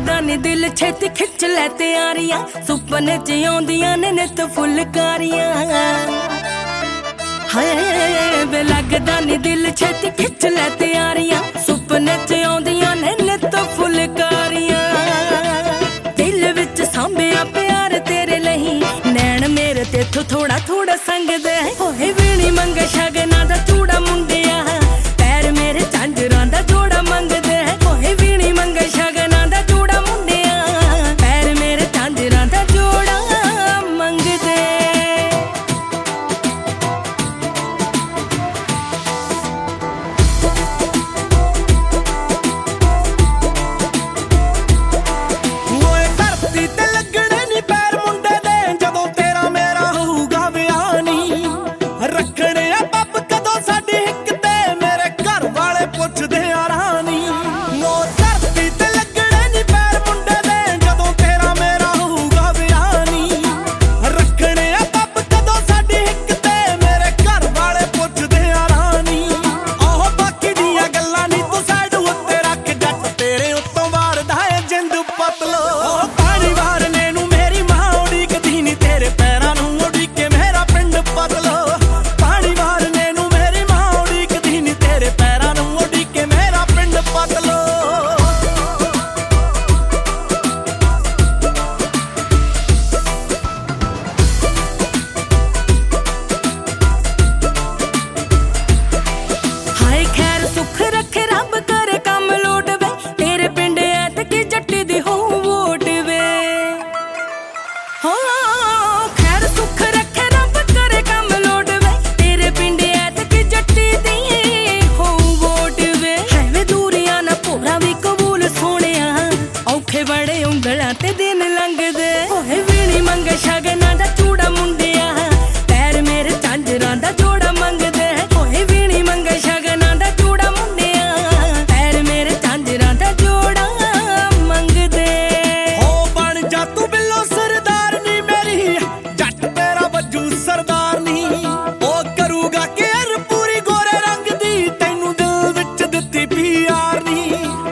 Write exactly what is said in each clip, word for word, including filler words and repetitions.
लगदा नी दिल छेती खिच लै त्यारियां सुपने च आउंदियां ने नित फुलकारियां हाय वे लगदा नी दिल छेती खिच लै त्यारियां सुपने च आउंदियां ने नित फुलकारियां दिल विच सांभिया प्यार तेरे लही नैन मेरे तेथों थोड़ा थोड़ा संगदे होए वीणी मंग शगना दा चूड़ा मुंडिया पैर मेरे झांजरां दा जोड़ा मंगदे होए वीणी मंग शगना दा चूड़ा मुंडिया पैर मेरे झांजरां दा जोड़ा मंगदे ओए धरती ते लगणे नी पैर मुंडे दे जदों तेरा मेरा होऊगा विआह नी रखणे आ पब कदों साडी हिक ते मेरे घर वाले पुछदे आ रानी ओ धरती ते लगणे नी पैर मुंडे दे जदों तेरा मेरा होऊगा विआह नी रखणे आ पब कदों साडी हिक ते मेरे घर वाले पुछदे आ रानी ओह बाकी दियां गल्लां नी तूं साइड उत्ते रख जट तेरे उत्तों वारदा है जिंद पतलो पानी वारने नूं मेरी मां उड़ीकदी नी तेरे पैरां नूं उड़ीके मेरा पिंड पतलो पानी वारने नूं मेरी मां उड़ीकदी नी तेरे पैरां नूं उड़ीके मेरा पिंड पतलो हाय खैर सुख रखे रब करे कम लोट वे तेरे पिंड ऐतकी जट्टी दी हो वोट वे हाँ खैर सुख रखे रब करे कम लोट वे तेरे पिंड ऐतकी जट्टी दी हो वोट वे है वे दूरियां ना पूरा भी कबूल सोहणिया औखे बड़े उंगलां ते दिन लंघदे होए वीणी मंग शगना दा चूड़ा मुंडिया पैर मेरे झांजरां दा जोड़ा मंगदे होए वीणी मंग शगना दा चूड़ा मुंडिया पैर मेरे झांजरां दा जोड़ा मंगदे हो बन जा तू बिल्लो सरदार नी मेरी जट तेरा वजू सरदार नी ओ करूगा केयर पूरी गोरे रंग दी तैनू दिल विच दित्ती प्यार नी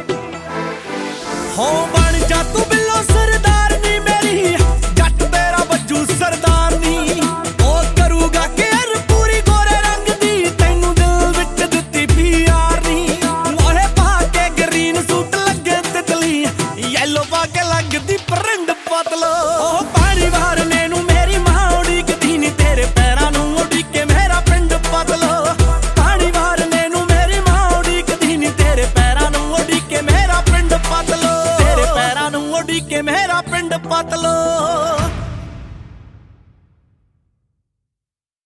हो बन जा तू बिल्लो सरदार नी मेरी जट तेरा वजू सरदार नी ओ करूगा केयर पूरी गोरे रंग दी तैनू दिल विच दित्ती प्यार नी मोहे पा के ग्रीन सूट लगे तितली येलो पा के लगदी परिंड पतलो ओ पानी वारने नूं मेरी मां उड़ीकदी नी तेरे पैरां नूं उड़ीके मेरा पिंड पतलो पानी वारने नूं मेरी मां उड़ीकदी नी तेरे पैरां नूं उड़ीके मेरा पिंड पतलो तेरे पैरां नूं उड़ीके मेरा पिंड पतलो।